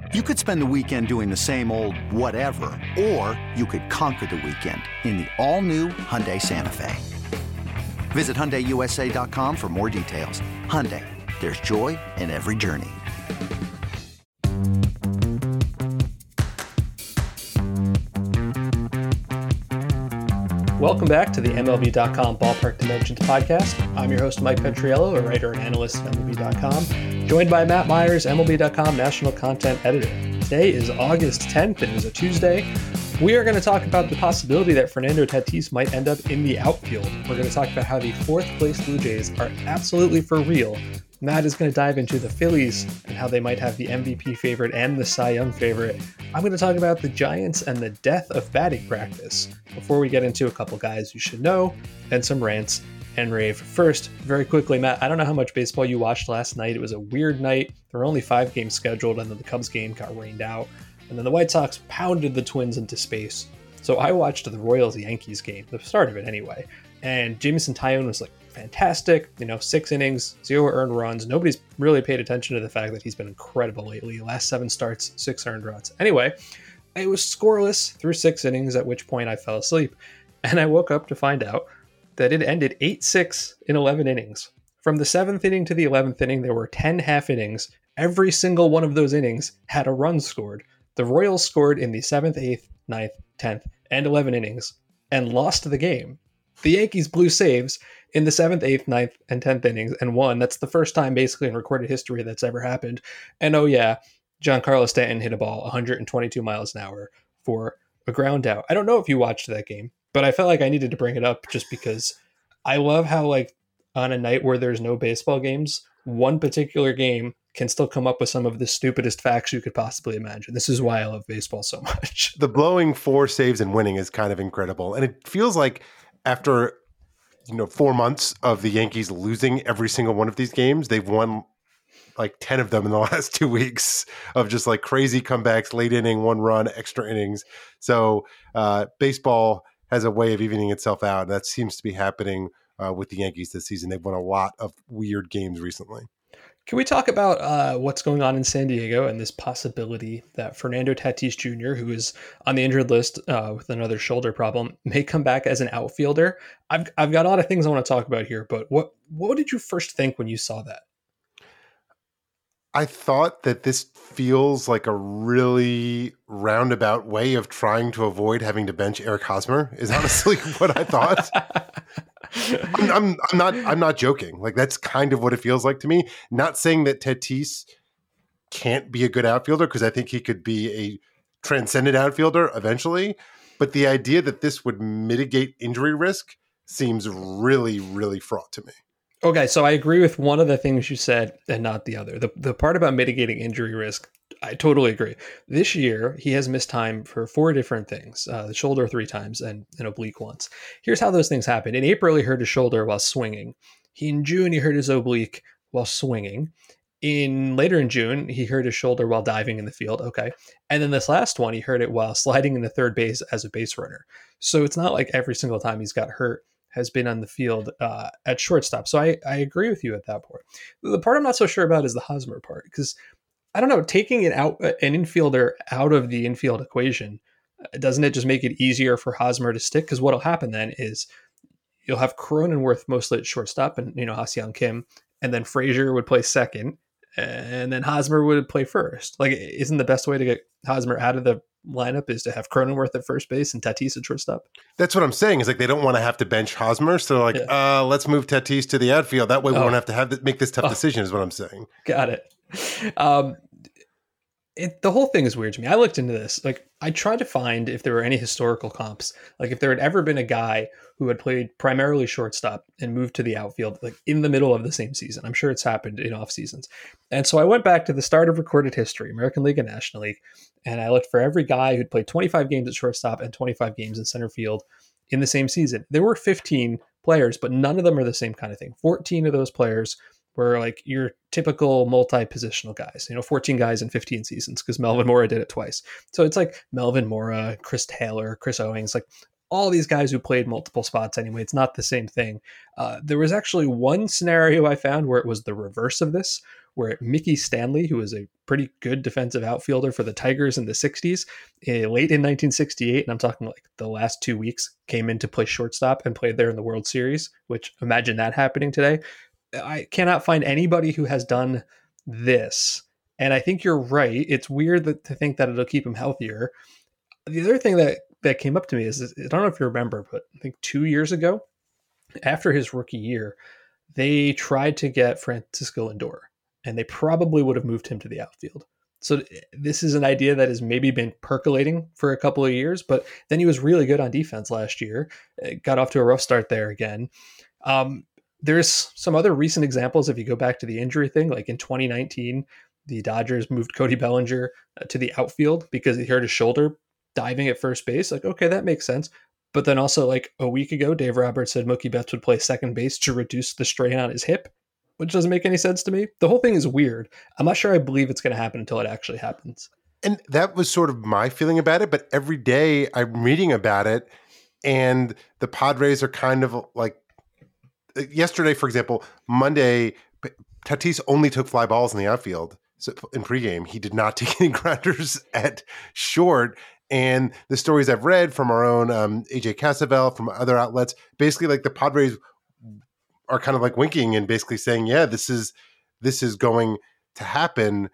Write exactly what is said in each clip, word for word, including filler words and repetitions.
You could spend the weekend doing the same old whatever, or you could conquer the weekend in the all-new Hyundai Santa Fe. Visit Hyundai U S A dot com for more details. Hyundai, there's joy in every journey. Welcome back to the M L B dot com Ballpark Dimensions podcast. I'm your host, Mike Petriello, a writer and analyst at M L B dot com, joined by Matt Myers, M L B dot com National Content Editor. Today is August tenth, and it is a Tuesday. We are going to talk about the possibility that Fernando Tatis might end up in the outfield. We're going to talk about how the fourth place Blue Jays are absolutely for real. Matt is going to dive into the Phillies and how they might have the M V P favorite and the Cy Young favorite. I'm going to talk about the Giants and the death of batting practice before we get into a couple guys you should know and some rants and rave. First, very quickly, Matt, I don't know how much baseball you watched last night. It was a weird night. There were only five games scheduled, and then the Cubs game got rained out. And then the White Sox pounded the Twins into space. So I watched the Royals-Yankees game, the start of it anyway. And Jameson Taillon was like fantastic, you know, six innings, zero earned runs. Nobody's really paid attention to the fact that he's been incredible lately. Last seven starts, six earned runs. Anyway, it was scoreless through six innings, at which point I fell asleep. And I woke up to find out that it ended eight six in eleven innings. From the seventh inning to the eleventh inning, there were ten half innings. Every single one of those innings had a run scored. The Royals scored in the seventh, eighth, ninth, tenth, and eleventh innings and lost the game. The Yankees blew saves in the seventh, eighth, ninth, and tenth innings and won. That's the first time basically in recorded history that's ever happened. And oh yeah, Giancarlo Stanton hit a ball one hundred twenty-two miles an hour for a ground out. I don't know if you watched that game, but I felt like I needed to bring it up just because I love how, like, on a night where there's no baseball games, one particular game can still come up with some of the stupidest facts you could possibly imagine. This is why I love baseball so much. The blowing four saves and winning is kind of incredible. And it feels like after, you know, four months of the Yankees losing every single one of these games, they've won like ten of them in the last two weeks of just like crazy comebacks, late inning, one run, extra innings. So uh, baseball has a way of evening itself out. And that seems to be happening uh, with the Yankees this season. They've won a lot of weird games recently. Can we talk about uh, what's going on in San Diego and this possibility that Fernando Tatis Junior, who is on the injured list uh, with another shoulder problem, may come back as an outfielder? I've I've got a lot of things I want to talk about here, but what what did you first think when you saw that? I thought that this feels like a really roundabout way of trying to avoid having to bench Eric Hosmer, is honestly what I thought. I'm, I'm, I'm not. I'm not joking. Like, that's kind of what it feels like to me. Not saying that Tatis can't be a good outfielder, because I think he could be a transcendent outfielder eventually. But the idea that this would mitigate injury risk seems really, really fraught to me. Okay, so I agree with one of the things you said and not the other. The the part about mitigating injury risk, I totally agree. This year, he has missed time for four different things. Uh, the shoulder three times and an oblique once. Here's how those things happened. In April, he hurt his shoulder while swinging. He, in June, he hurt his oblique while swinging. In later in June, he hurt his shoulder while diving in the field. Okay. And then this last one, he hurt it while sliding into third base as a base runner. So it's not like every single time he's got hurt has been on the field uh, at shortstop. So I, I agree with you at that point. The part I'm not so sure about is the Hosmer part, because I don't know, taking it out, an infielder out of the infield equation, doesn't it just make it easier for Hosmer to stick? Because what'll happen then is you'll have Cronenworth mostly at shortstop and, you know, Ha-Seong Kim, and then Frazier would play second, and then Hosmer would play first. Like, isn't the best way to get Hosmer out of the lineup is to have Cronenworth at first base and Tatis at shortstop? That's what I'm saying, is like they don't want to have to bench Hosmer, so like yeah. uh let's move Tatis to the outfield, that way we oh. won't have to have to make this tough oh. decision, is what I'm saying. Got it. um It, the whole thing is weird to me. I looked into this. Like, I tried to find if there were any historical comps. Like, if there had ever been a guy who had played primarily shortstop and moved to the outfield, like in the middle of the same season. I'm sure it's happened in off seasons. And so I went back to the start of recorded history, American League and National League, and I looked for every guy who'd played twenty-five games at shortstop and twenty-five games in center field in the same season. There were fifteen players, but none of them are the same kind of thing. fourteen of those players were like your typical multi-positional guys, you know, fourteen guys in fifteen seasons, because Melvin Mora did it twice. So it's like Melvin Mora, Chris Taylor, Chris Owings, like all these guys who played multiple spots anyway. It's not the same thing. Uh, there was actually one scenario I found where it was the reverse of this, where Mickey Stanley, who was a pretty good defensive outfielder for the Tigers in the sixties, uh, late in nineteen sixty-eight, and I'm talking like the last two weeks, came in to play shortstop and played there in the World Series, which imagine that happening today. I cannot find anybody who has done this. And I think you're right. It's weird that, to think that it'll keep him healthier. The other thing that, that came up to me is, I don't know if you remember, but I think two years ago, after his rookie year, they tried to get Francisco Lindor, and they probably would have moved him to the outfield. So this is an idea that has maybe been percolating for a couple of years, but then he was really good on defense last year. It got off to a rough start there again. Um, There's some other recent examples. If you go back to the injury thing, like in twenty nineteen, the Dodgers moved Cody Bellinger uh, to the outfield because he hurt his shoulder diving at first base. Like, okay, that makes sense. But then also like a week ago, Dave Roberts said Mookie Betts would play second base to reduce the strain on his hip, which doesn't make any sense to me. The whole thing is weird. I'm not sure I believe it's going to happen until it actually happens. And that was sort of my feeling about it. But every day I'm reading about it, and the Padres are kind of like, yesterday, for example, Monday, Tatis only took fly balls in the outfield. So in pregame, he did not take any grounders at short. And the stories I've read from our own um, A J Cassavell, from other outlets, basically like the Padres are kind of like winking and basically saying, yeah, this is this is going to happen.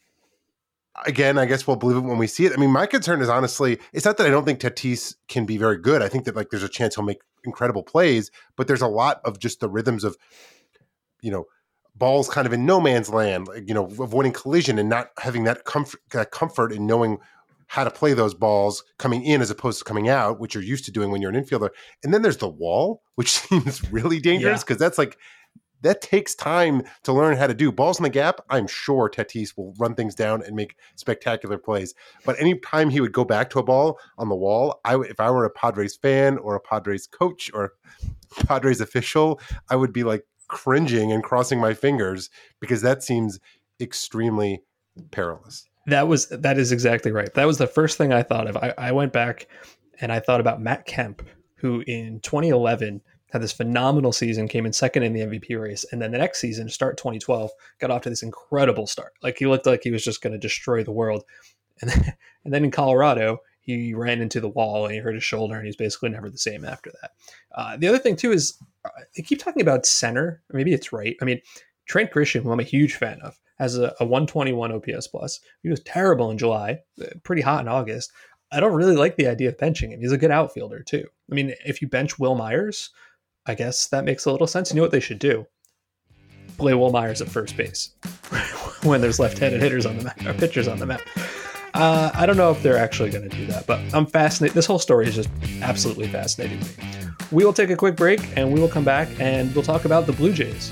Again, I guess we'll believe it when we see it. I mean, my concern is honestly, it's not that I don't think Tatis can be very good. I think that like there's a chance he'll make incredible plays, but there's a lot of just the rhythms of, you know, balls kind of in no man's land, like, you know, avoiding collision and not having that comfort, that comfort in knowing how to play those balls coming in as opposed to coming out, which you're used to doing when you're an infielder. And then there's the wall, which seems really dangerous because yeah. that's like, that takes time to learn how to do. Balls in the gap, I'm sure Tatis will run things down and make spectacular plays. But any time he would go back to a ball on the wall, I w- if I were a Padres fan or a Padres coach or Padres official, I would be like cringing and crossing my fingers because that seems extremely perilous. That was that is exactly right. That was the first thing I thought of. I, I went back and I thought about Matt Kemp, who in twenty eleven had this phenomenal season, came in second in the M V P race. And then the next season, start twenty twelve, got off to this incredible start. Like he looked like he was just going to destroy the world. And then, and then in Colorado, he ran into the wall and he hurt his shoulder and he's basically never the same after that. Uh, the other thing too is uh, they keep talking about center. Maybe it's right. I mean, Trent Grisham, who I'm a huge fan of, has a, a one twenty-one O P S plus. He was terrible in July, pretty hot in August. I don't really like the idea of benching him. He's a good outfielder too. I mean, if you bench Will Myers, I guess that makes a little sense. You know what they should do? Play Will Myers at first base when there's left-handed hitters on the map, or pitchers on the map. Uh, I don't know if they're actually going to do that, but I'm fascinated. This whole story is just absolutely fascinating to me. We will take a quick break and we will come back and we'll talk about the Blue Jays.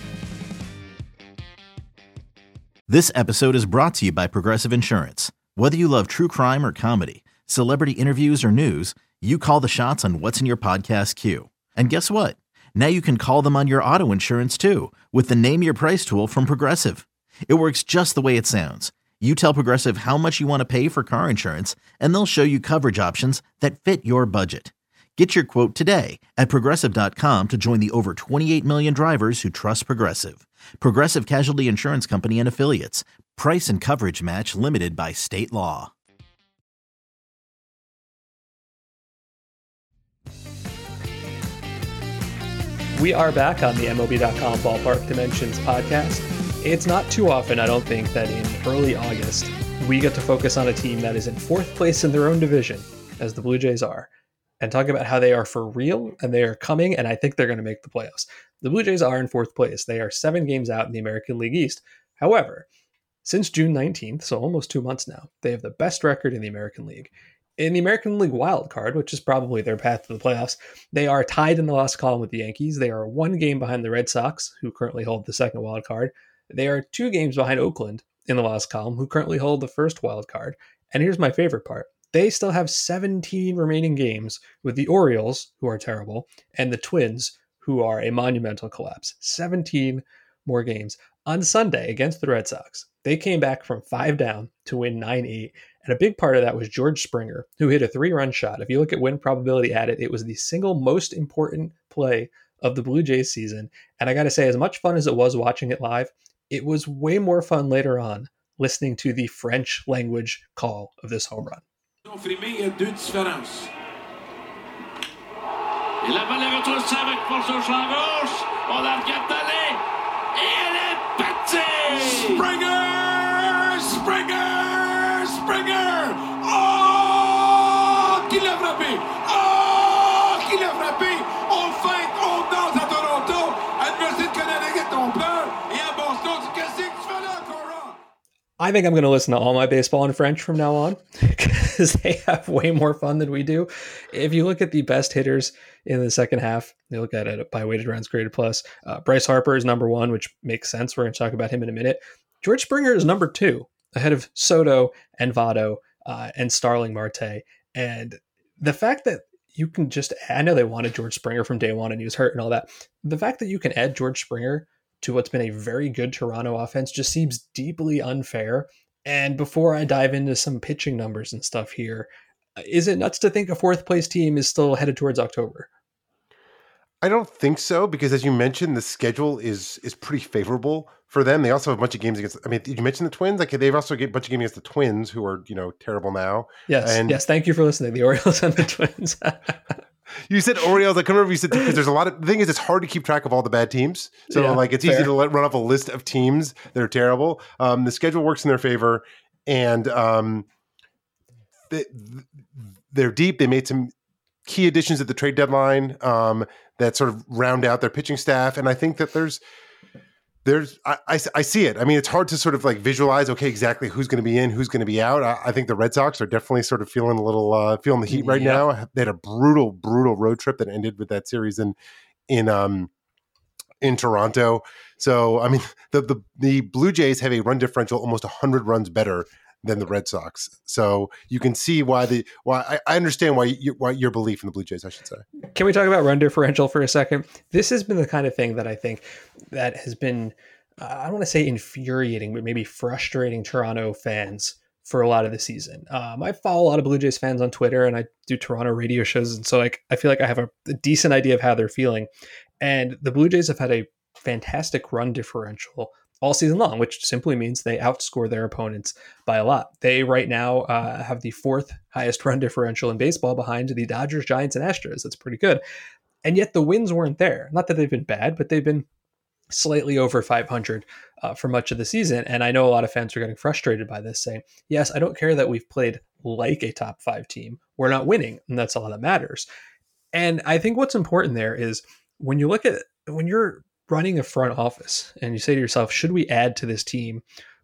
This episode is brought to you by Progressive Insurance. Whether you love true crime or comedy, celebrity interviews or news, you call the shots on what's in your podcast queue. And guess what? Now you can call them on your auto insurance too with the Name Your Price tool from Progressive. It works just the way it sounds. You tell Progressive how much you want to pay for car insurance, and they'll show you coverage options that fit your budget. Get your quote today at Progressive dot com to join the over twenty-eight million drivers who trust Progressive. Progressive Casualty Insurance Company and Affiliates. Price and coverage match limited by state law. We are back on the M L B dot com Ballpark Dimensions podcast. It's not too often, I don't think, that in early August, we get to focus on a team that is in fourth place in their own division, as the Blue Jays are, and talk about how they are for real, and they are coming, and I think they're going to make the playoffs. The Blue Jays are in fourth place. They are seven games out in the American League East. However, since June nineteenth, so almost two months now, they have the best record in the American League. In the American League wild card, which is probably their path to the playoffs, they are tied in the loss column with the Yankees. They are one game behind the Red Sox, who currently hold the second wild card. They are two games behind Oakland in the loss column, who currently hold the first wild card. And here's my favorite part. They still have seventeen remaining games with the Orioles, who are terrible, and the Twins, who are a monumental collapse. seventeen more games on Sunday against the Red Sox. They came back from five down to win nine eight. And a big part of that was George Springer, who hit a three-run shot. If you look at win probability at it, it was the single most important play of the Blue Jays season. And I got to say, as much fun as it was watching it live, it was way more fun later on listening to the French language call of this home run. Springer! Springer! Springer! Oh! Qui l'a frappé! Oh! Qui l'a frappé! On feinte, on danse à Toronto! Adversité canadienne trompeur! Et à Boston, qu'est-ce que tu fais là, Cora? I think I'm going to listen to all my baseball in French from now on because they have way more fun than we do. If you look at the best hitters in the second half, you look at it by weighted runs created plus. Uh, Bryce Harper is number one, which makes sense. We're going to talk about him in a minute. George Springer is number two, ahead of Soto and Votto uh, and Starling Marte. And the fact that you can just, I know they wanted George Springer from day one and he was hurt and all that. The fact that you can add George Springer to what's been a very good Toronto offense just seems deeply unfair. And before I dive into some pitching numbers and stuff here, is it nuts to think a fourth place team is still headed towards October? I don't think so, because as you mentioned, the schedule is is pretty favorable for them. They also have a bunch of games against, I mean, did you mention the Twins? Like they've also got a bunch of games against the Twins, who are, you know, terrible now. Yes. And yes. Thank you for listening. The Orioles and the Twins. You said Orioles. I couldn't remember if you said, because there's a lot of, the thing is, it's hard to keep track of all the bad teams. So Yeah, like, it's fair. easy to let, run off a list of teams that are terrible. Um, the schedule works in their favor, and um, they, they're deep. They made some key additions at the trade deadline um, that sort of round out their pitching staff. And I think that there's, there's, I, I, I see it. I mean, it's hard to sort of like visualize, okay, exactly who's going to be in, who's going to be out. I, I think the Red Sox are definitely sort of feeling a little, uh, feeling the heat right Yeah. now. They had a brutal, brutal road trip that ended with that series in, in, um, in Toronto. So, I mean, the, the, the Blue Jays have a run differential almost one hundred runs better than the Red Sox. So you can see why the, why I, I understand why you, why your belief in the Blue Jays, I should say. Can we talk about run differential for a second? This has been the kind of thing that I think that has been, uh, I don't want to say infuriating, but maybe frustrating Toronto fans for a lot of the season. Um, I follow a lot of Blue Jays fans on Twitter, and I do Toronto radio shows. And so like, I feel like I have a, a decent idea of how they're feeling. And the Blue Jays have had a fantastic run differential all season long, which simply means they outscore their opponents by a lot. They right now uh, have the fourth highest run differential in baseball behind the Dodgers, Giants, and Astros. That's pretty good. And yet the wins weren't there. Not that they've been bad, but they've been slightly over five hundred uh, for much of the season. And I know a lot of fans are getting frustrated by this, saying, yes, I don't care that we've played like a top five team. We're not winning, and that's all that matters. And I think what's important there is when you look at, when you're running a front office and you say to yourself, should we add to this team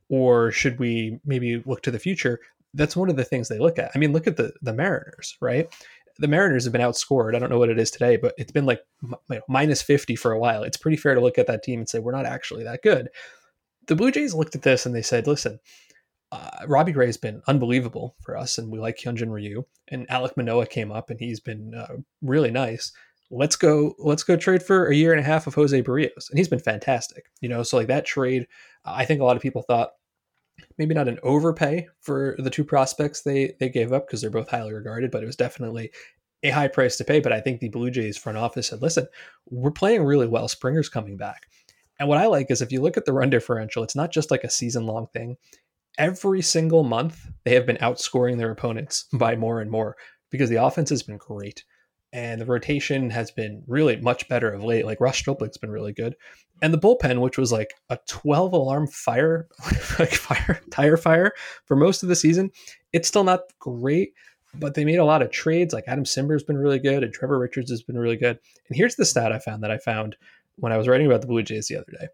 or should we maybe look to the future? That's one of the things they look at. I mean, look at the, the Mariners, right? The Mariners have been outscored. I don't know what it is today, but it's been like you know, minus fifty for a while. It's pretty fair to look at that team and say, we're not actually that good. The Blue Jays looked at this and they said, listen, uh, Robbie Gray's been unbelievable for us and we like Hyunjin Ryu, and Alek Manoah came up and he's been uh, really nice. Let's go, let's go trade for a year and a half of Jose Barrios. And he's been fantastic, you know? So like that trade, I think a lot of people thought maybe not an overpay for the two prospects they, they gave up because they're both highly regarded, but it was definitely a high price to pay. But I think the Blue Jays front office said, listen, we're playing really well. Springer's coming back. And what I like is if you look at the run differential, it's not just like a season long thing. Every single month they have been outscoring their opponents by more and more because the offense has been great. And the rotation has been really much better of late. Like Ross Striplin's been really good. And the bullpen, which was like a twelve alarm fire, like fire, tire fire for most of the season, it's still not great, but they made a lot of trades. Like Adam Simber's been really good and Trevor Richards has been really good. And here's the stat I found that I found when I was writing about the Blue Jays the other day.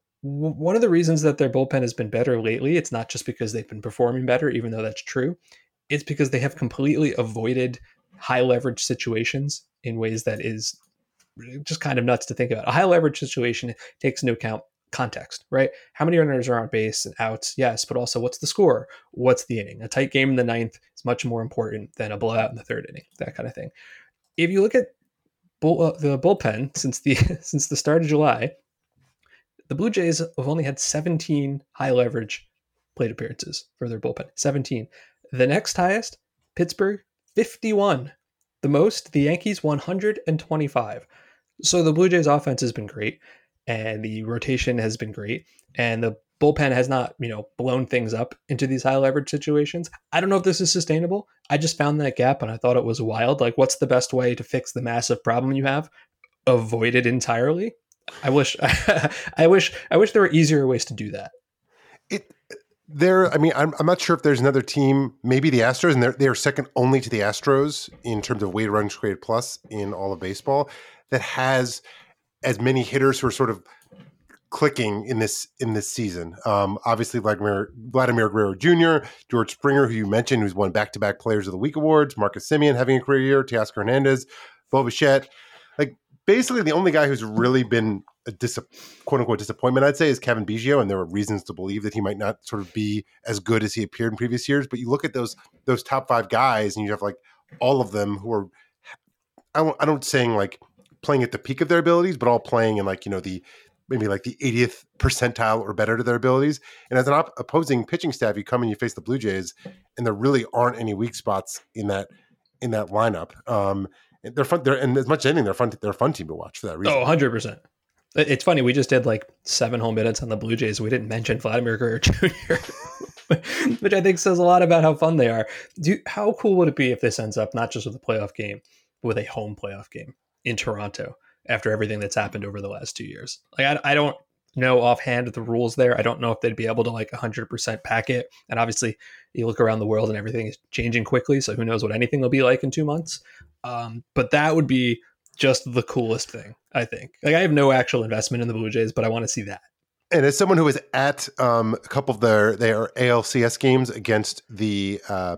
W- one of the reasons that their bullpen has been better lately, it's not just because they've been performing better, even though that's true. It's because they have completely avoided high leverage situations in ways that is just kind of nuts to think about. A high leverage situation takes into account context, right? How many runners are on base and outs? Yes, but also what's the score? What's the inning? A tight game in the ninth is much more important than a blowout in the third inning, that kind of thing. If you look at bull, uh, the bullpen since the since the start of July, the Blue Jays have only had seventeen high leverage plate appearances for their bullpen, seventeen. The next highest, Pittsburgh, fifty-one. The most, the Yankees, one hundred twenty-five. So the Blue Jays offense has been great, and the rotation has been great, and the bullpen has not, you know, blown things up into these high leverage situations. I don't know if this is sustainable. I just found that gap and I thought it was wild. Like, what's the best way to fix the massive problem you have? Avoid it entirely. I wish, I wish, I wish there were easier ways to do that. It there. I mean, I'm I'm not sure if there's another team, maybe the Astros, and they're they are second only to the Astros in terms of weighted runs created plus in all of baseball, that has as many hitters who are sort of clicking in this in this season. Um, obviously, Vladimir, Vladimir Guerrero Junior, George Springer, who you mentioned, who's won back-to-back Players of the Week awards, Marcus Semien having a career year, Teoscar Hernandez, Bo Bichette. Like, basically, the only guy who's really been a dis- quote-unquote disappointment, I'd say, is Kevin Biggio, and there were reasons to believe that he might not sort of be as good as he appeared in previous years. But you look at those those top five guys, and you have like all of them who are, I don't, I don't saying like playing at the peak of their abilities, but all playing in like, you know, the maybe like the eightieth percentile or better to their abilities. And as an op- opposing pitching staff, you come and you face the Blue Jays, and there really aren't any weak spots in that in that lineup. Um, they're fun. They're, and as much as anything, they're fun. They're a fun team to watch for that reason. Oh, one hundred percent. It's funny. We just did like seven whole minutes on the Blue Jays. We didn't mention Vladimir Guerrero Junior, which I think says a lot about how fun they are. Do you, how cool would it be if this ends up not just with a playoff game, but with a home playoff game in Toronto after everything that's happened over the last two years? Like, I, I don't know offhand the rules there. I don't know if they'd be able to like one hundred percent pack it. And obviously, you look around the world and everything is changing quickly. So who knows what anything will be like in two months. Um, but that would be just the coolest thing, I think. Like, I have no actual investment in the Blue Jays, but I want to see that. And as someone who was at um, a couple of their their A L C S games against the uh,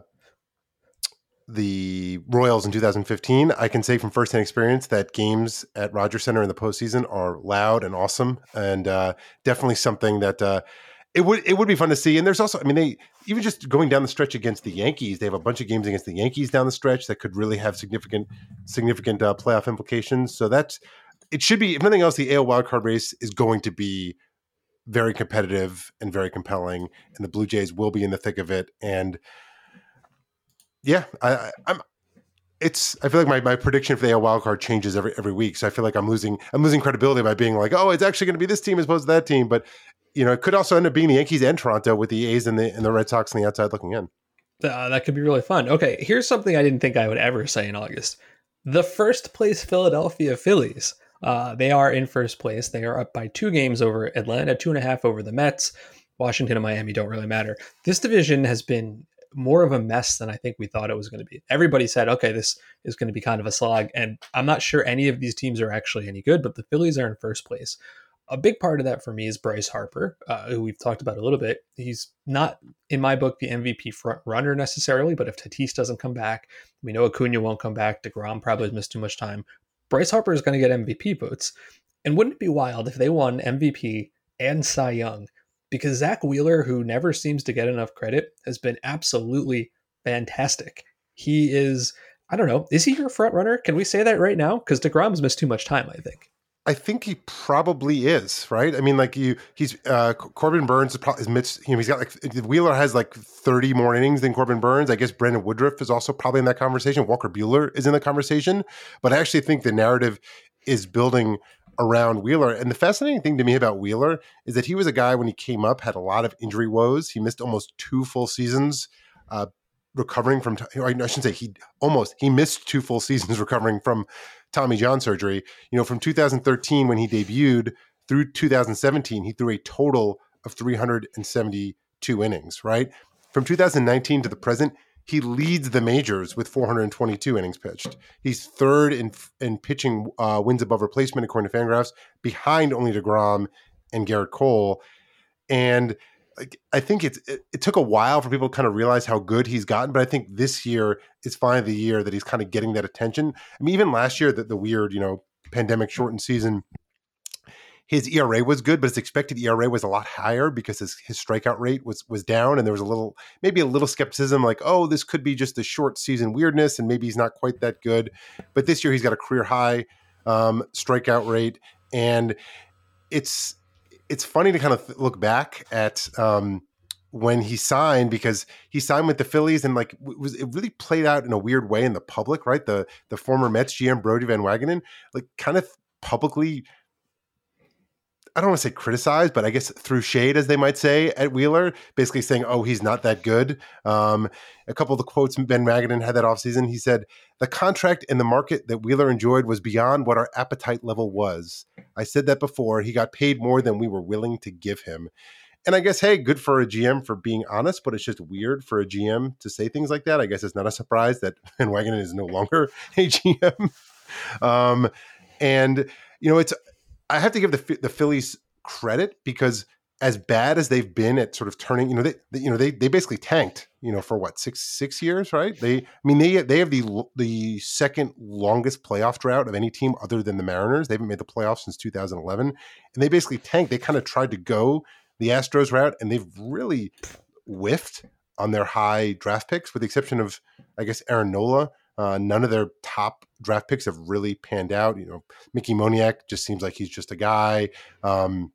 the Royals in two thousand fifteen, I can say from firsthand experience that games at Rogers Center in the postseason are loud and awesome, and uh, definitely something that uh, it would it would be fun to see. And there's also, I mean, they even just going down the stretch against the Yankees, they have a bunch of games against the Yankees down the stretch that could really have significant significant uh, playoff implications. So that's it should be, if nothing else, the A L wildcard race is going to be very competitive and very compelling, and the Blue Jays will be in the thick of it. And yeah, I, I, I'm. It's. I feel like my, my prediction for the A L wildcard changes every every week, so I feel like I'm losing I'm losing credibility by being like, oh, it's actually going to be this team as opposed to that team. But you know, it could also end up being the Yankees and Toronto with the A's and the and the Red Sox on the outside looking in. Uh, that could be really fun. Okay, here's something I didn't think I would ever say in August. The first place Philadelphia Phillies. Uh, they are in first place. They are up by two games over Atlanta, two and a half over the Mets. Washington and Miami don't really matter. This division has been more of a mess than I think we thought it was going to be. Everybody said, okay, this is going to be kind of a slog. And I'm not sure any of these teams are actually any good, but the Phillies are in first place. A big part of that for me is Bryce Harper, uh, who we've talked about a little bit. He's not, in my book, the M V P front runner necessarily, but if Tatis doesn't come back, we know Acuna won't come back. DeGrom probably has missed too much time. Bryce Harper is going to get M V P votes. And wouldn't it be wild if they won M V P and Cy Young? Because Zach Wheeler, who never seems to get enough credit, has been absolutely fantastic. He is, I don't know, is he your front runner? Can we say that right now? Because DeGrom's missed too much time, I think. I think he probably is, right? I mean, like you, he's uh, Corbin Burns is probably is missed. You know, he's got like Wheeler has like thirty more innings than Corbin Burns. I guess Brandon Woodruff is also probably in that conversation. Walker Buehler is in the conversation, but I actually think the narrative is building around Wheeler. And the fascinating thing to me about Wheeler is that he was a guy when he came up had a lot of injury woes. He missed almost two full seasons uh, recovering from. I shouldn't say he almost he missed two full seasons recovering from Tommy John surgery. You know, from two thousand thirteen when he debuted through two thousand seventeen, he threw a total of three hundred seventy-two innings, right? From two thousand nineteen to the present, he leads the majors with four hundred twenty-two innings pitched. He's third in in pitching uh, wins above replacement according to Fangraphs, behind only DeGrom and Garrett Cole. And I think it's it, it took a while for people to kind of realize how good he's gotten, but I think this year is finally the year that he's kind of getting that attention. I mean, even last year, the, the weird, you know, pandemic shortened season, his E R A was good, but his expected E R A was a lot higher because his, his strikeout rate was was down, and there was a little, maybe a little skepticism, like, oh, this could be just a short season weirdness, and maybe he's not quite that good. But this year, he's got a career high um, strikeout rate, and it's. It's funny to kind of look back at um, when he signed, because he signed with the Phillies and like it was it really played out in a weird way in the public, right? The the former Mets G M Brodie Van Wagenen like kind of publicly, I don't want to say criticized, but I guess threw shade, as they might say, at Wheeler, basically saying, oh, he's not that good. Um, a couple of the quotes Ben Wagenen had that offseason, he said, the contract and the market that Wheeler enjoyed was beyond what our appetite level was. I said that before. He got paid more than we were willing to give him. And I guess, hey, good for a G M for being honest, but it's just weird for a G M to say things like that. I guess it's not a surprise that Ben Wagenen is no longer a G M. Um, and, you know, it's, I have to give the the Phillies credit, because as bad as they've been at sort of turning, you know, they, they you know, they they basically tanked, you know, for what, six six years, right? They, I mean, they they have the the second longest playoff drought of any team other than the Mariners. They haven't made the playoffs since two thousand eleven, and they basically tanked. They kind of tried to go the Astros route, and they've really whiffed on their high draft picks, with the exception of, I guess, Aaron Nola. Uh, none of their top draft picks have really panned out. You know, Mickey Moniak just seems like he's just a guy. Um,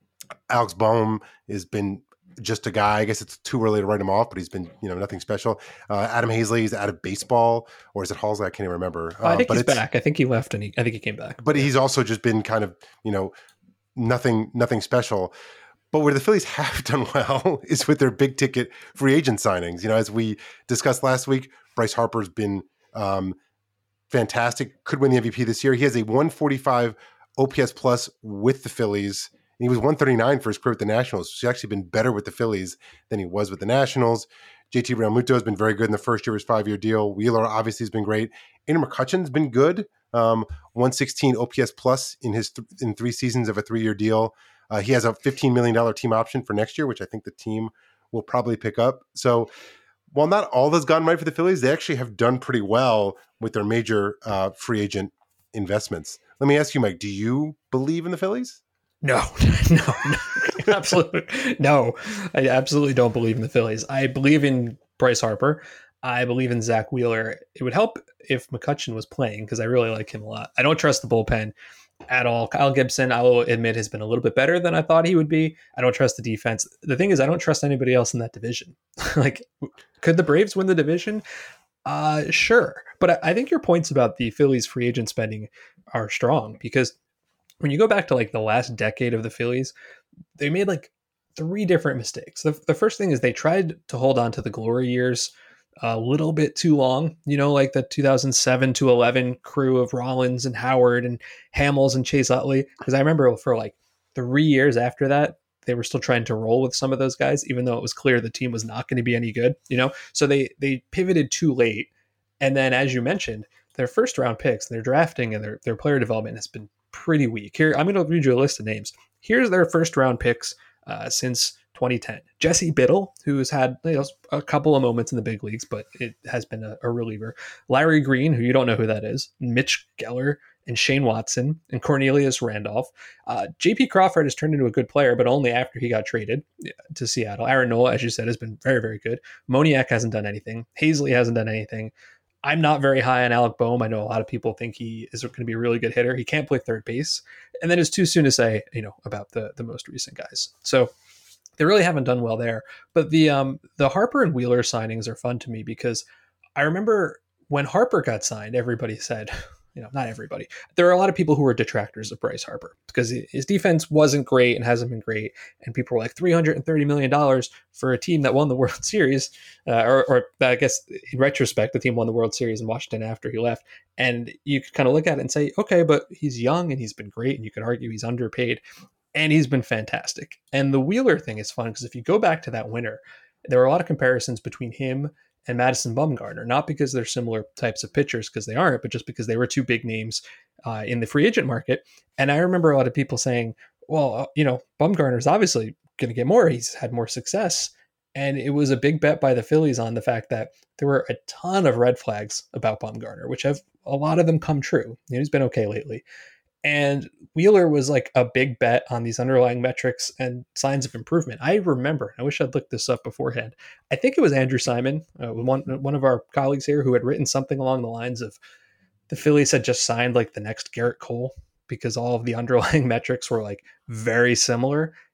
Alex Bohm has been just a guy. I guess it's too early to write him off, but he's been, you know, nothing special. Uh, Adam Hazley is out of baseball, or is it Halsey? I can't even remember. Uh, I think but he's back. I think he left, and he, I think he came back. But he's also just been kind of, you know, nothing, nothing special. But where the Phillies have done well is with their big ticket free agent signings. You know, as we discussed last week, Bryce Harper's been um, fantastic. Could win the M V P this year. He has a one forty-five O P S plus with the Phillies. And he was one thirty-nine for his career with the Nationals. So he's actually been better with the Phillies than he was with the Nationals. J T Realmuto has been very good in the first year of his five-year deal. Wheeler obviously has been great. Andrew McCutchen's been good. Um, one sixteen O P S plus in his th- in three seasons of a three-year deal. Uh, he has a fifteen million dollars team option for next year, which I think the team will probably pick up. So while not all has gone right for the Phillies, they actually have done pretty well with their major uh, free agent investments. Let me ask you, Mike, do you believe in the Phillies? No, no, no, absolutely. No, I absolutely don't believe in the Phillies. I believe in Bryce Harper. I believe in Zach Wheeler. It would help if McCutchen was playing, because I really like him a lot. I don't trust the bullpen at all. Kyle Gibson, I will admit, has been a little bit better than I thought he would be. I don't trust the defense. The thing is, I don't trust anybody else in that division. Like, could the Braves win the division? Uh, sure. But I, I think your points about the Phillies free agent spending are strong, because when you go back to like the last decade of the Phillies, they made like three different mistakes. The, the first thing is they tried to hold on to the glory years a little bit too long, you know, like the two thousand seven to eleven crew of Rollins and Howard and Hamels and Chase Utley. Because I remember for like three years after that, they were still trying to roll with some of those guys, even though it was clear the team was not going to be any good, you know? So they, they pivoted too late. And then, as you mentioned, their first round picks, their drafting and their, their player development has been pretty weak. Here, I'm going to read you a list of names. Here's their first round picks uh, since twenty ten. Jesse Biddle, who's had, you know, a couple of moments in the big leagues, but it has been a, a reliever. Larry Green, who you don't know who that is. Mitch Geller and Shane Watson and Cornelius Randolph. Uh, J P Crawford has turned into a good player, but only after he got traded to Seattle. Aaron Nola, as you said, has been very, very good. Moniak hasn't done anything. Hazley hasn't done anything. I'm not very high on Alec Bohm. I know a lot of people think he is going to be a really good hitter. He can't play third base. And then it's too soon to say, you know, about the, the most recent guys. So they really haven't done well there. But the um, the Harper and Wheeler signings are fun to me, because I remember when Harper got signed, everybody said, you know, not everybody. There are a lot of people who are detractors of Bryce Harper because his defense wasn't great and hasn't been great. And people were like, three hundred thirty million dollars for a team that won the World Series, uh, or, or I guess in retrospect, the team won the World Series in Washington after he left. And you could kind of look at it and say, okay, but he's young and he's been great. And you could argue he's underpaid and he's been fantastic. And the Wheeler thing is fun because if you go back to that winter, there are a lot of comparisons between him and Madison Bumgarner, not because they're similar types of pitchers, because they aren't, but just because they were two big names uh, in the free agent market. And I remember a lot of people saying, well, uh, you know, Bumgarner's obviously going to get more. He's had more success. And it was a big bet by the Phillies on the fact that there were a ton of red flags about Bumgarner, which have a lot of them come true. You know, he's been okay lately. And Wheeler was like a big bet on these underlying metrics and signs of improvement. I remember, I wish I'd looked this up beforehand. I think it was Andrew Simon, uh, one, one of our colleagues here, who had written something along the lines of the Phillies had just signed like the next Garrett Cole because all of the underlying metrics were like very similar.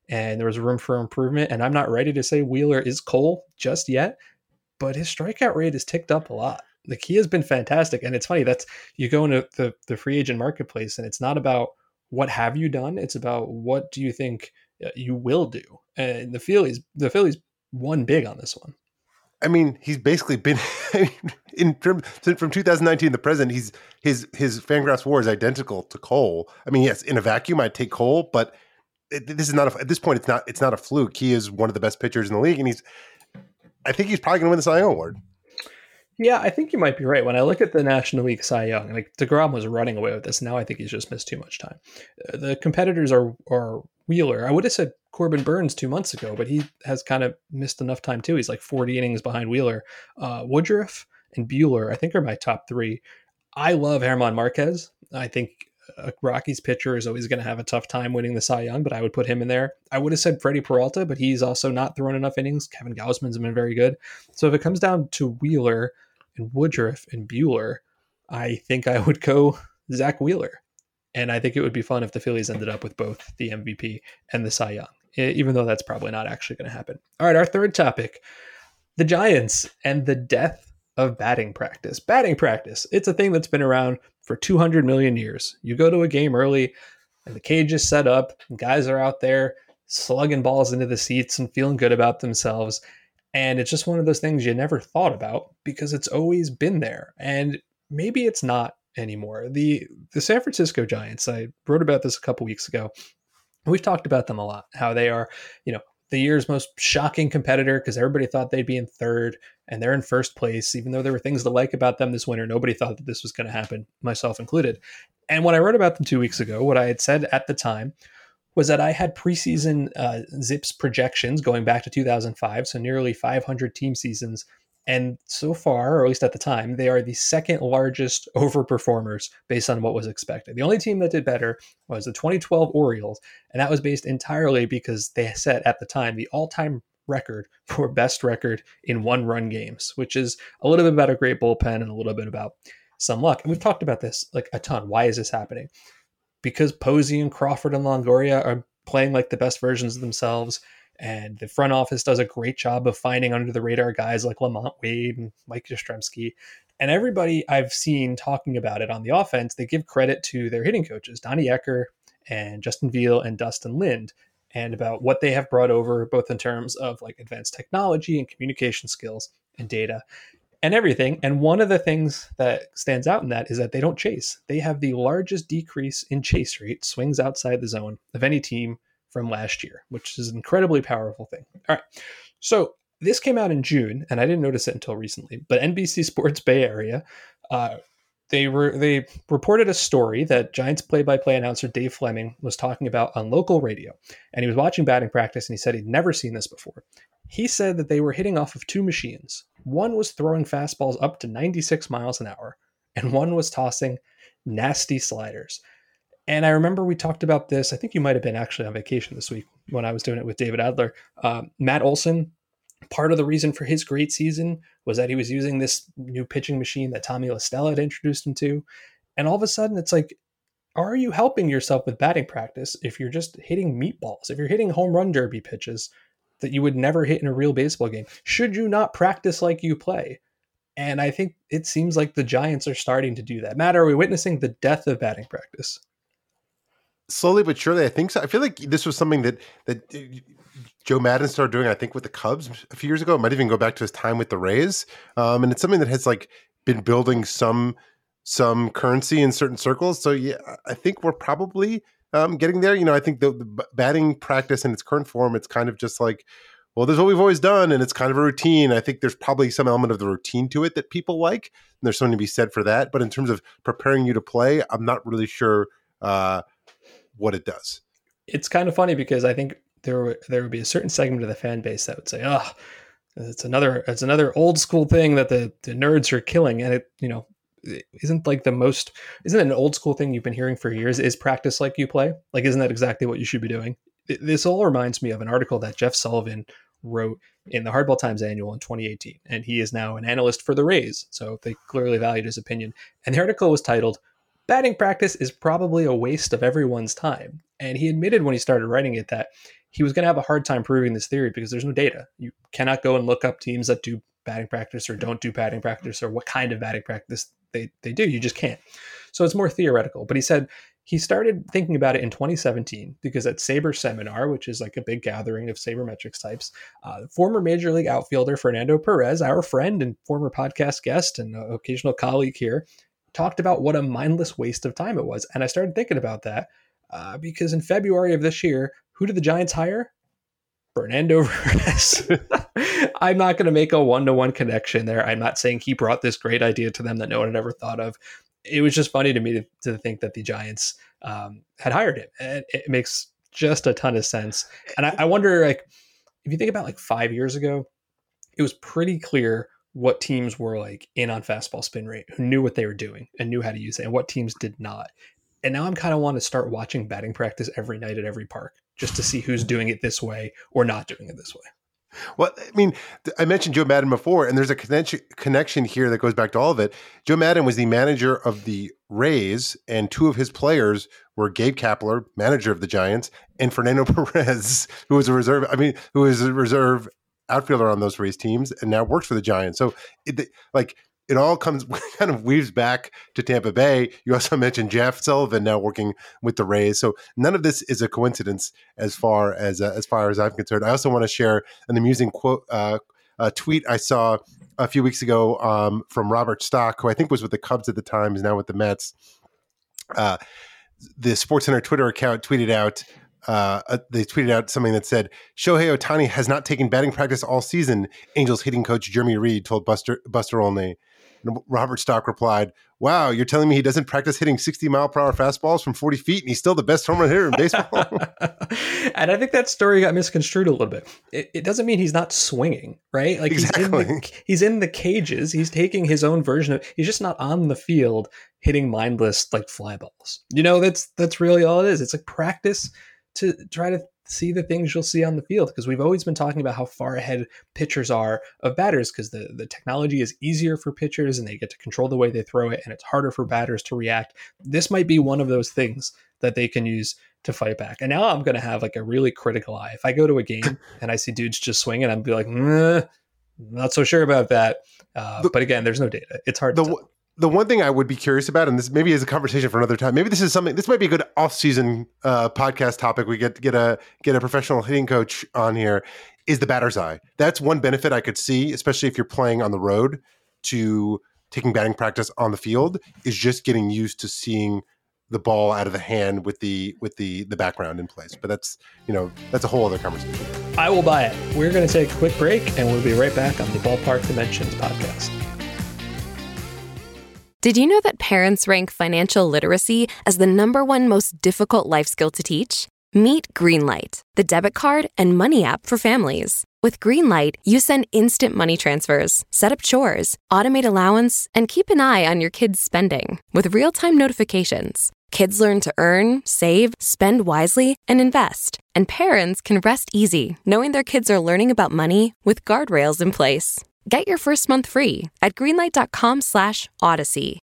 and there was room for improvement. And I'm not ready to say Wheeler is Cole just yet, but his strikeout rate has ticked up a lot. Like, he has been fantastic. And it's funny, that's, you go into the, the free agent marketplace and it's not about what have you done, it's about what do you think you will do. And the Phillies, the Phillies won big on this one. I mean, he's basically been in from from two thousand nineteen to the present. He's his his Fangraphs WAR is identical to Cole. I mean, yes, in a vacuum, I'd take Cole, but it, this is not a, at this point. It's not it's not a fluke. He is one of the best pitchers in the league, and he's. I think he's probably going to win the Cy Young Award. Yeah, I think you might be right. When I look at the National League Cy Young, like DeGrom was running away with this. Now I think he's just missed too much time. Uh, the competitors are are Wheeler. I would have said Corbin Burns two months ago, but he has kind of missed enough time too. He's like forty innings behind Wheeler. Uh, Woodruff and Buehler, I think, are my top three. I love German Marquez. I think a Rockies pitcher is always going to have a tough time winning the Cy Young, but I would put him in there. I would have said Freddie Peralta, but he's also not thrown enough innings. Kevin Gausman's been very good. So if it comes down to Wheeler and Woodruff and Buehler, I think I would go Zach Wheeler. And I think it would be fun if the Phillies ended up with both the M V P and the Cy Young, even though that's probably not actually going to happen. All right, our third topic, the Giants and the death of batting practice. Batting practice, it's a thing that's been around for two hundred million years. You go to a game early and the cage is set up, and guys are out there slugging balls into the seats and feeling good about themselves. And it's just one of those things you never thought about because it's always been there. And maybe it's not anymore. The the San Francisco Giants, I wrote about this a couple weeks ago. We've talked about them a lot, how they are, you know, the year's most shocking competitor because everybody thought they'd be in third and they're in first place, even though there were things to like about them this winter. Nobody thought that this was going to happen, myself included. And when I wrote about them two weeks ago, what I had said at the time was that I had preseason uh, Zips projections going back to two thousand five, so nearly five hundred team seasons. And so far, or at least at the time, they are the second largest overperformers based on what was expected. The only team that did better was the twenty twelve Orioles, and that was based entirely because they set at the time the all-time record for best record in one-run games, which is a little bit about a great bullpen and a little bit about some luck. And we've talked about this like a ton. Why is this happening? Because Posey and Crawford and Longoria are playing like the best versions of themselves. And the front office does a great job of finding under the radar guys like Lamont Wade and Mike Yastrzemski. And everybody I've seen talking about it on the offense, they give credit to their hitting coaches, Donnie Ecker and Justin Veal and Dustin Lind, and about what they have brought over, both in terms of like advanced technology and communication skills and data and everything. And one of the things that stands out in that is that they don't chase. They have the largest decrease in chase rate, swings outside the zone, of any team from last year, which is an incredibly powerful thing. All right. So this came out in June, and I didn't notice it until recently, but N B C Sports Bay Area, uh, they were they reported a story that Giants play-by-play announcer Dave Fleming was talking about on local radio, and he was watching batting practice, and he said he'd never seen this before. He said that they were hitting off of two machines. One was throwing fastballs up to ninety-six miles an hour, and one was tossing nasty sliders. And I remember we talked about this. I think you might have been actually on vacation this week when I was doing it with David Adler. Uh, Matt Olson, part of the reason for his great season was that he was using this new pitching machine that Tommy LaStella had introduced him to. And all of a sudden, it's like, are you helping yourself with batting practice if you're just hitting meatballs? If you're hitting home run derby pitches that you would never hit in a real baseball game, should you not practice like you play? And I think it seems like the Giants are starting to do that. Matt, are we witnessing the death of batting practice? Slowly but surely, I think so. I feel like this was something that that Joe Maddon started doing, I think, with the Cubs a few years ago. It might even go back to his time with the Rays. Um, and it's something that has like been building some some currency in certain circles. So yeah, I think we're probably um, getting there. You know, I think the, the batting practice in its current form, it's kind of just like, well, this is what we've always done, and it's kind of a routine. I think there's probably some element of the routine to it that people like, and there's something to be said for that. But in terms of preparing you to play, I'm not really sure uh, what it does. It's kind of funny because I think there w- there would be a certain segment of the fan base that would say, "Oh, it's another it's another old school thing that the, the nerds are killing," and it you know it isn't like the most isn't it an old school thing you've been hearing for years? Is practice like you play? Like, isn't that exactly what you should be doing? It, this all reminds me of an article that Jeff Sullivan wrote in the Hardball Times Annual in twenty eighteen, and he is now an analyst for the Rays, so they clearly valued his opinion. And the article was titled, "Batting practice is probably a waste of everyone's time." And he admitted when he started writing it that he was going to have a hard time proving this theory because there's no data. You cannot go and look up teams that do batting practice or don't do batting practice or what kind of batting practice they, they do. You just can't. So it's more theoretical. But he said he started thinking about it in twenty seventeen because at Sabre Seminar, which is like a big gathering of sabermetrics types, uh, former Major League outfielder Fernando Perez, our friend and former podcast guest and uh, occasional colleague here, talked about what a mindless waste of time it was. And I started thinking about that uh, because in February of this year, who did the Giants hire? Fernando Perez. I'm not going to make a one-to-one connection there. I'm not saying he brought this great idea to them that no one had ever thought of. It was just funny to me to, to think that the Giants um, had hired him. And it makes just a ton of sense. And I, I wonder, like, if you think about like five years ago, it was pretty clear what teams were like in on fastball spin rate, who knew what they were doing and knew how to use it, and what teams did not. And now I'm kind of want to start watching batting practice every night at every park just to see who's doing it this way or not doing it this way. Well, I mean, I mentioned Joe Maddon before, and there's a connection connection here that goes back to all of it. Joe Maddon was the manager of the Rays, and two of his players were Gabe Kapler, manager of the Giants, and Fernando Perez, who was a reserve. I mean, who was a reserve outfielder on those Rays teams, and now works for the Giants. So, it, like. It all comes kind of weaves back to Tampa Bay. You also mentioned Jeff Sullivan now working with the Rays. So none of this is a coincidence as far as uh, as far as I'm concerned. I also want to share an amusing quote, uh, a tweet I saw a few weeks ago um, from Robert Stock, who I think was with the Cubs at the time, is now with the Mets. Uh, the SportsCenter Twitter account tweeted out. Uh, uh, they tweeted out something that said, Shohei Ohtani has not taken batting practice all season. Angels hitting coach Jeremy Reed told Buster Buster Olney. And Robert Stock replied, wow, you're telling me he doesn't practice hitting sixty mile per hour fastballs from forty feet and he's still the best home run hitter in baseball? And I think that story got misconstrued a little bit. It, it doesn't mean he's not swinging, right? Like exactly. he's, in the, he's in the cages. He's taking his own version of, he's just not on the field hitting mindless like fly balls. You know, that's, that's really all it is. It's like practice to try to see the things you'll see on the field, because we've always been talking about how far ahead pitchers are of batters because the, the technology is easier for pitchers and they get to control the way they throw it, and it's harder for batters to react. This might be one of those things that they can use to fight back. And now I'm going to have like a really critical eye. If I go to a game and I see dudes just swinging, I'd be like, mm, not so sure about that. Uh, the, but again, there's no data. It's hard the, to tell. The one thing I would be curious about, and this maybe is a conversation for another time, maybe this is something, this might be a good off-season uh, podcast topic. We get get a get a professional hitting coach on here, is the batter's eye. That's one benefit I could see, especially if you're playing on the road, to taking batting practice on the field, is just getting used to seeing the ball out of the hand with the with the the background in place. But that's, you know, that's a whole other conversation. I will buy it. We're going to take a quick break, and we'll be right back on the Ballpark Dimensions podcast. Did you know that parents rank financial literacy as the number one most difficult life skill to teach? Meet Greenlight, the debit card and money app for families. With Greenlight, you send instant money transfers, set up chores, automate allowance, and keep an eye on your kids' spending with real-time notifications. Kids learn to earn, save, spend wisely, and invest. And parents can rest easy knowing their kids are learning about money with guardrails in place. Get your first month free at greenlight.com slash odyssey.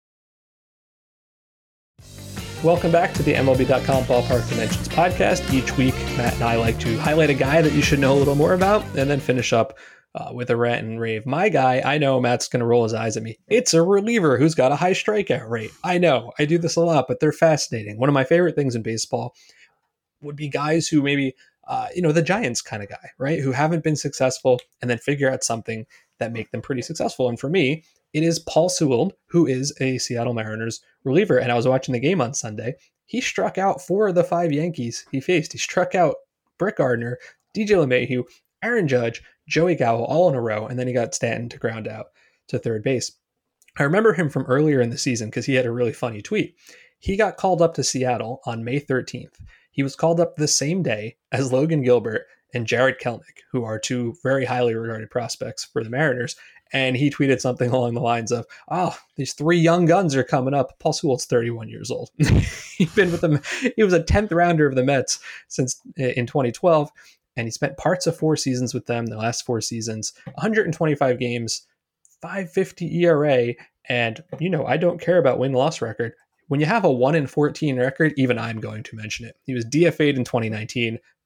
Welcome back to the M L B dot com Ballpark Dimensions podcast. Each week, Matt and I like to highlight a guy that you should know a little more about and then finish up uh, with a rant and rave. My guy, I know Matt's going to roll his eyes at me. It's a reliever who's got a high strikeout rate. I know, I do this a lot, but they're fascinating. One of my favorite things in baseball would be guys who maybe, uh, you know, the Giants kind of guy, right? Who haven't been successful and then figure out something that make them pretty successful. And for me, it is Paul Sewald, who is a Seattle Mariners reliever. And I was watching the game on Sunday. He struck out four of the five Yankees he faced. He struck out Brett Gardner, D J LeMahieu, Aaron Judge, Joey Gallo, all in a row. And then he got Stanton to ground out to third base. I remember him from earlier in the season because he had a really funny tweet. He got called up to Seattle on May thirteenth. He was called up the same day as Logan Gilbert and Jared Kelenic, who are two very highly regarded prospects for the Mariners. And he tweeted something along the lines of, oh, these three young guns are coming up. Paul Sewald's thirty-one years old. He's been with them. He was a tenth rounder of the Mets since in twenty twelve. And he spent parts of four seasons with them, the last four seasons, one hundred twenty-five games, five fifty E R A. And, you know, I don't care about win-loss record. When you have a one in fourteen record, even I'm going to mention it. He was D F A'd in twenty nineteen.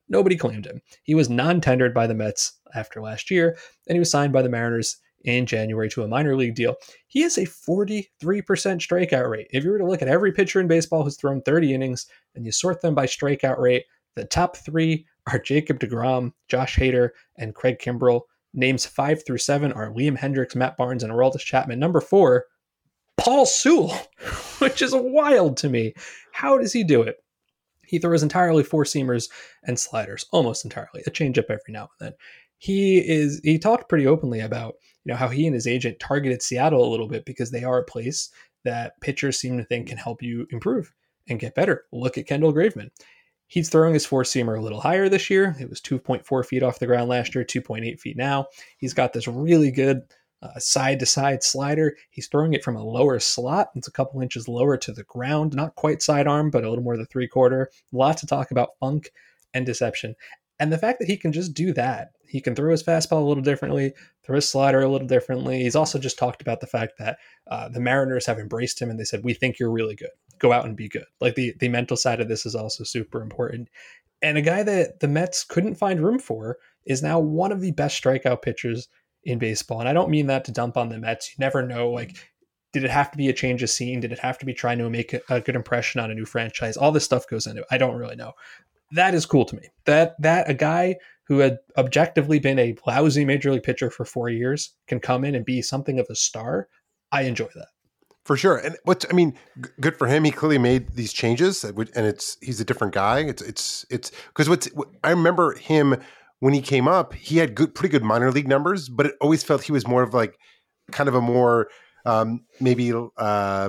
Nobody claimed him. He was non-tendered by the Mets after last year, and he was signed by the Mariners in January to a minor league deal. He has a forty-three percent strikeout rate. If you were to look at every pitcher in baseball who's thrown thirty innings and you sort them by strikeout rate, the top three are Jacob deGrom, Josh Hader, and Craig Kimbrell. Names five through seven are Liam Hendricks, Matt Barnes, and Aroldis Chapman. Number four, Paul Sewell, which is wild to me. How does he do it? He throws entirely four-seamers and sliders, almost entirely, a changeup every now and then. He is. He talked pretty openly about, you know, how he and his agent targeted Seattle a little bit because they are a place that pitchers seem to think can help you improve and get better. Look at Kendall Graveman. He's throwing his four-seamer a little higher this year. It was two point four feet off the ground last year, two point eight feet now. He's got this really good uh, side-to-side slider. He's throwing it from a lower slot. It's a couple inches lower to the ground. Not quite sidearm, but a little more than three-quarter. Lots to talk about funk and deception. And the fact that he can just do that, he can throw his fastball a little differently, throw his slider a little differently. He's also just talked about the fact that uh, the Mariners have embraced him and they said, we think you're really good. Go out and be good. Like the, the mental side of this is also super important. And a guy that the Mets couldn't find room for is now one of the best strikeout pitchers in baseball. And I don't mean that to dump on the Mets. You never know, like, did it have to be a change of scene? Did it have to be trying to make a, a good impression on a new franchise? All this stuff goes into it. I don't really know. That is cool to me. That that a guy who had objectively been a lousy major league pitcher for four years can come in and be something of a star. I enjoy that. For sure. And what's, I mean, g- good for him. He clearly made these changes and it's, he's a different guy. It's, it's, it's because what's, what, I remember him when he came up, he had good, pretty good minor league numbers, but it always felt he was more of like kind of a more, um, maybe, uh,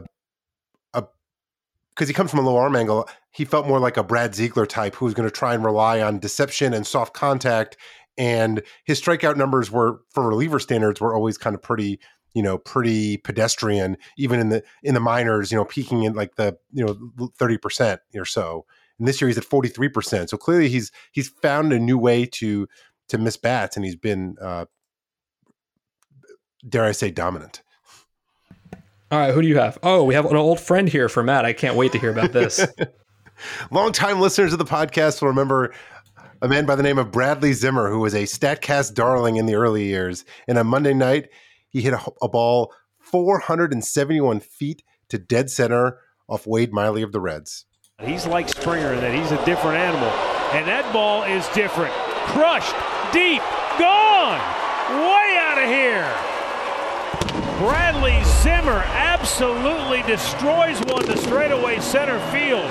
a, because he comes from a low arm angle. He felt more like a Brad Ziegler type who was going to try and rely on deception and soft contact. And his strikeout numbers were, for reliever standards, were always kind of pretty, you know, pretty pedestrian, even in the in the minors, you know, peaking in like the, you know, thirty percent or so. And this year he's at forty-three percent. So clearly he's he's found a new way to to miss bats, and he's been, uh, dare I say, dominant. All right, who do you have? Oh, we have an old friend here for Matt. I can't wait to hear about this. Longtime listeners of the podcast will remember a man by the name of Bradley Zimmer, who was a StatCast darling in the early years. And on Monday night, he hit a, a ball four hundred seventy-one feet to dead center off Wade Miley of the Reds. He's like Springer in that he's a different animal. And that ball is different. Crushed, deep, gone, way out of here. Bradley Zimmer absolutely destroys one to straightaway center field.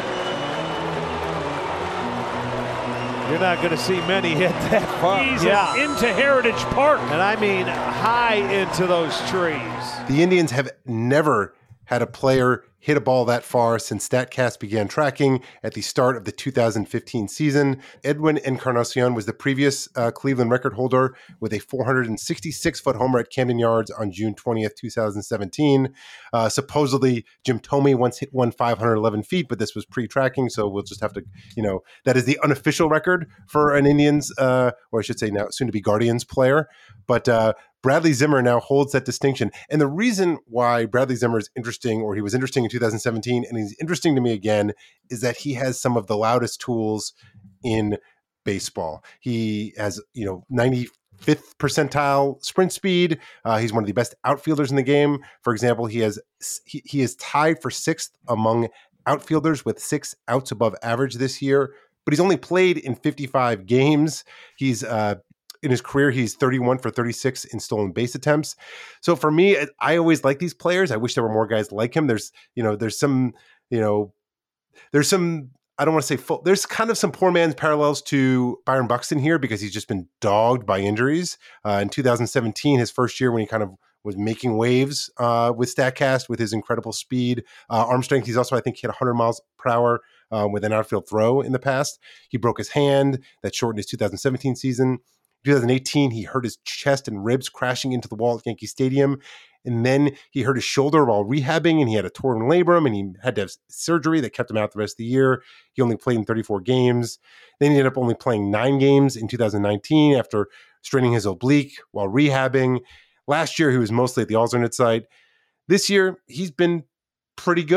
You're not going to see many hit that far. He's yeah. into Heritage Park. And I mean high into those trees. The Indians have never had a player hit a ball that far since StatCast began tracking at the start of the two thousand fifteen season. Edwin Encarnacion was the previous uh, Cleveland record holder with a four hundred sixty-six foot homer at Camden Yards on June twentieth, twenty seventeen. Uh, supposedly, Jim Thome once hit one five hundred eleven feet, but this was pre-tracking, so we'll just have to, you know, that is the unofficial record for an Indians, uh, or I should say now soon to be Guardians player. But uh, Bradley Zimmer now holds that distinction. And the reason why Bradley Zimmer is interesting, or he was interesting in two thousand seventeen, and he's interesting to me again, is that he has some of the loudest tools in baseball. He has, you know, ninety-fifth percentile sprint speed. Uh, he's one of the best outfielders in the game. For example, he has he, he is tied for sixth among outfielders with six outs above average this year, but he's only played in fifty-five games. He's uh, in his career, he's thirty-one for thirty-six in stolen base attempts. So for me, I always like these players. I wish there were more guys like him. There's, you know, there's some, you know, there's some, I don't want to say full, there's kind of some poor man's parallels to Byron Buxton here because he's just been dogged by injuries. Uh, in two thousand seventeen, his first year when he kind of was making waves uh, with StatCast with his incredible speed, uh, arm strength. He's also, I think, hit one hundred miles per hour uh, with an outfield throw in the past. He broke his hand. That shortened his two thousand seventeen season. twenty eighteen, he hurt his chest and ribs crashing into the wall at Yankee Stadium. And then he hurt his shoulder while rehabbing, and he had a torn labrum, and he had to have surgery that kept him out the rest of the year. He only played in thirty-four games. Then he ended up only playing nine games in two thousand nineteen after straining his oblique while rehabbing. Last year, he was mostly at the alternate site. This year, he's been pretty good.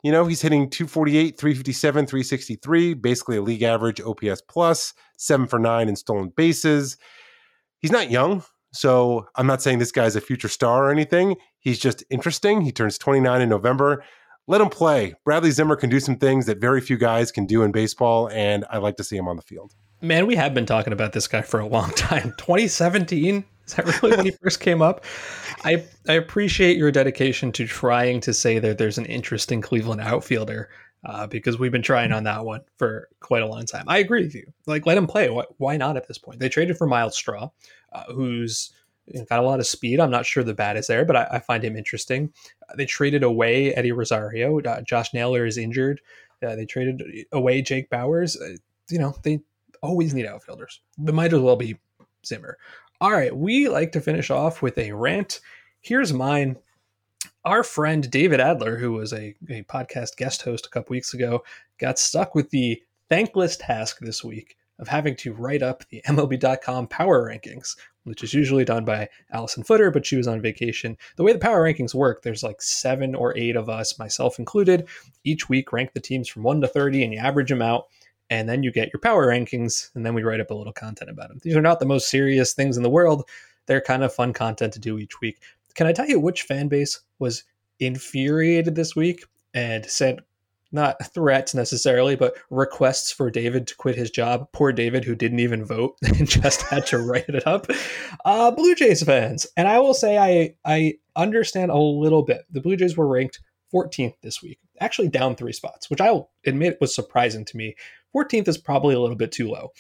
You know, he's hitting two forty-eight, three fifty-seven, three sixty-three, basically a league average O P S plus, seven for nine in stolen bases. He's not young, so I'm not saying this guy's a future star or anything. He's just interesting. He turns twenty-nine in November. Let him play. Bradley Zimmer can do some things that very few guys can do in baseball, and I like to see him on the field. Man, we have been talking about this guy for a long time. twenty seventeen? Is that really when he first came up? I I appreciate your dedication to trying to say that there's an interesting Cleveland outfielder uh, because we've been trying on that one for quite a long time. I agree with you. Like, let him play. Why, why not at this point? They traded for Miles Straw, uh, who's got a lot of speed. I'm not sure the bat is there, but I, I find him interesting. Uh, they traded away Eddie Rosario. Uh, Josh Naylor is injured. Uh, they traded away Jake Bowers. Uh, you know, they always need outfielders. They might as well be Zimmer. All right, we like to finish off with a rant. Here's mine. Our friend David Adler, who was a, a podcast guest host a couple weeks ago, got stuck with the thankless task this week of having to write up the M L B dot com power rankings, which is usually done by Allison Footer, but she was on vacation. The way the power rankings work, there's like seven or eight of us, myself included, each week rank the teams from one to thirty, and you average them out. And then you get your power rankings, and then we write up a little content about them. These are not the most serious things in the world. They're kind of fun content to do each week. Can I tell you which fan base was infuriated this week and sent not threats necessarily, but requests for David to quit his job? Poor David, who didn't even vote and just had to write it up. Uh, Blue Jays fans. And I will say I, I understand a little bit. The Blue Jays were ranked fourteenth this week, actually down three spots, which I'll admit was surprising to me. fourteenth is probably a little bit too low.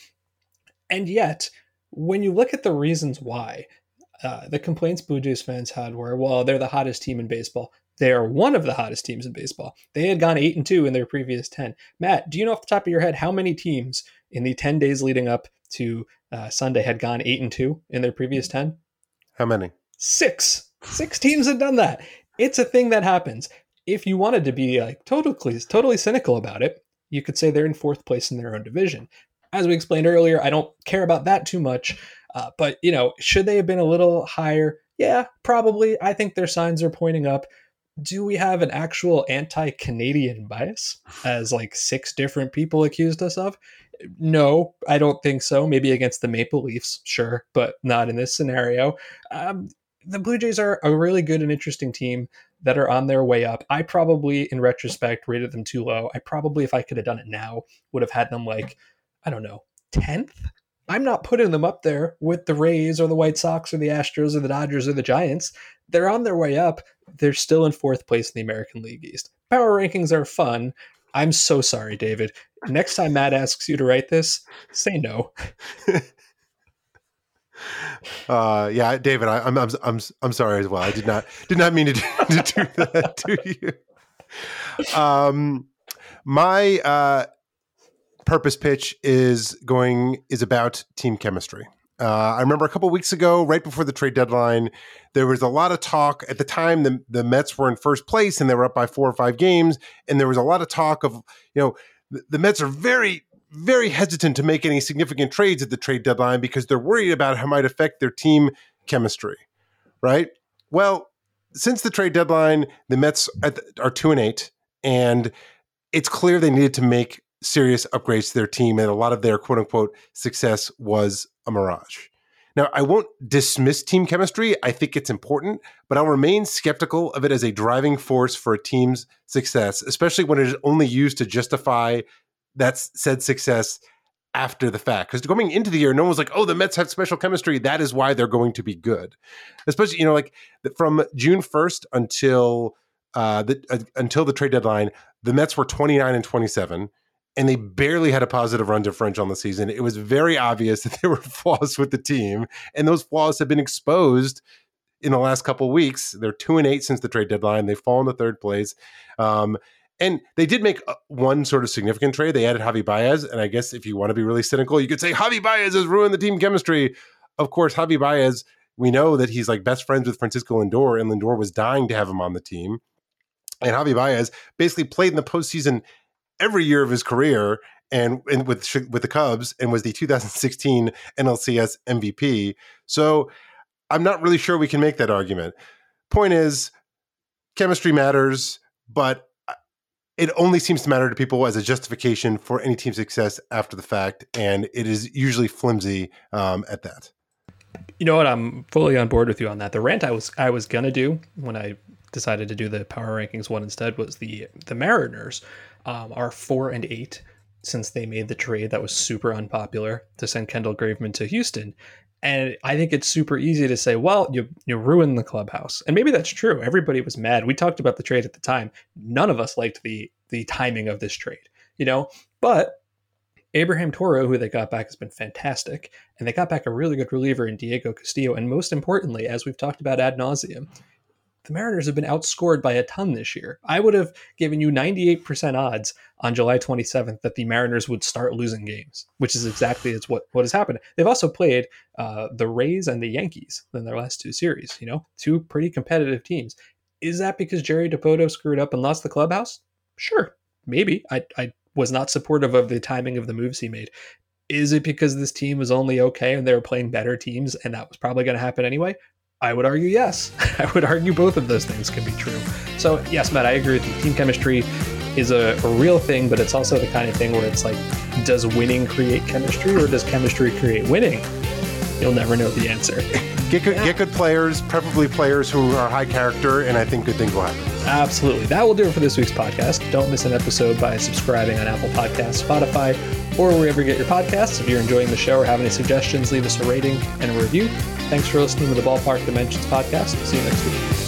And yet, when you look at the reasons why, uh, the complaints Blue Jays fans had were, well, they're the hottest team in baseball. They are one of the hottest teams in baseball. They had gone eight and two in their previous ten. Matt, do you know off the top of your head how many teams in the ten days leading up to uh, Sunday had gone eight and two in their previous ten? How many? Six. Six teams had done that. It's a thing that happens. If you wanted to be like totally, totally cynical about it, you could say they're in fourth place in their own division. As we explained earlier, I don't care about that too much. Uh, but, you know, should they have been a little higher? Yeah, probably. I think their signs are pointing up. Do we have an actual anti-Canadian bias, as like six different people accused us of? No, I don't think so. Maybe against the Maple Leafs, sure, but not in this scenario. Um, the Blue Jays are a really good and interesting team that are on their way up. I probably, in retrospect, rated them too low. I probably, if I could have done it now, would have had them like, I don't know, tenth? I'm not putting them up there with the Rays or the White Sox or the Astros or the Dodgers or the Giants. They're on their way up. They're still in fourth place in the American League East. Power rankings are fun. I'm so sorry, David. Next time Matt asks you to write this, say no. Uh, yeah, David, I, I'm I'm I'm I'm sorry as well. I did not did not mean to do, to do that to you. Um, my uh, purpose pitch is going is about team chemistry. Uh, I remember a couple weeks ago, right before the trade deadline, there was a lot of talk. At the time, the the Mets were in first place and they were up by four or five games, and there was a lot of talk of, you know, the, the Mets are very. very hesitant to make any significant trades at the trade deadline because they're worried about how it might affect their team chemistry, right? Well, since the trade deadline, the Mets are two and eight, and it's clear they needed to make serious upgrades to their team, and a lot of their quote unquote success was a mirage. Now, I won't dismiss team chemistry. I think it's important, but I'll remain skeptical of it as a driving force for a team's success, especially when it is only used to justify that said success after the fact. Because going into the year, no one was like, oh, the Mets have special chemistry. That is why they're going to be good. Especially, you know, like from June first until uh, the uh, until the trade deadline, the Mets were twenty-nine and twenty-seven, and they barely had a positive run differential on the season. It was very obvious that there were flaws with the team, and those flaws have been exposed in the last couple of weeks. They're two and eight since the trade deadline. They've fallen to third place. Um, And they did make one sort of significant trade. They added Javi Baez. And I guess if you want to be really cynical, you could say Javi Baez has ruined the team chemistry. Of course, Javi Baez, we know that he's like best friends with Francisco Lindor, and Lindor was dying to have him on the team. And Javi Baez basically played in the postseason every year of his career and, and with, with the Cubs, and was the two thousand sixteen N L C S M V P. So I'm not really sure we can make that argument. Point is, chemistry matters, but it only seems to matter to people as a justification for any team success after the fact, and it is usually flimsy um, at that. You know what? I'm fully on board with you on that. The rant I was I was gonna do when I decided to do the power rankings one instead was the the Mariners um, are four and eight since they made the trade that was super unpopular to send Kendall Graveman to Houston. And I think it's super easy to say, well, you you ruined the clubhouse. And maybe that's true. Everybody was mad. We talked about the trade at the time. None of us liked the the timing of this trade, you know, but Abraham Toro, who they got back, has been fantastic. And they got back a really good reliever in Diego Castillo. And most importantly, as we've talked about ad nauseum, the Mariners have been outscored by a ton this year. I would have given you ninety-eight percent odds on July twenty-seventh that the Mariners would start losing games, which is exactly it's what, what has happened. They've also played uh, the Rays and the Yankees in their last two series, you know, two pretty competitive teams. Is that because Jerry Dipoto screwed up and lost the clubhouse? Sure, maybe. I, I was not supportive of the timing of the moves he made. Is it because this team was only okay and they were playing better teams and that was probably going to happen anyway? I would argue yes. I would argue both of those things can be true. So yes, Matt, I agree with you. Team chemistry is a, a real thing, but it's also the kind of thing where it's like, does winning create chemistry or does chemistry create winning? You'll never know the answer. Get good, get good players, preferably players who are high character, and I think good things will happen. Absolutely. That will do it for this week's podcast. Don't miss an episode by subscribing on Apple Podcasts, Spotify, or wherever you get your podcasts. If you're enjoying the show or have any suggestions, leave us a rating and a review. Thanks for listening to the Ballpark Dimensions podcast. See you next week.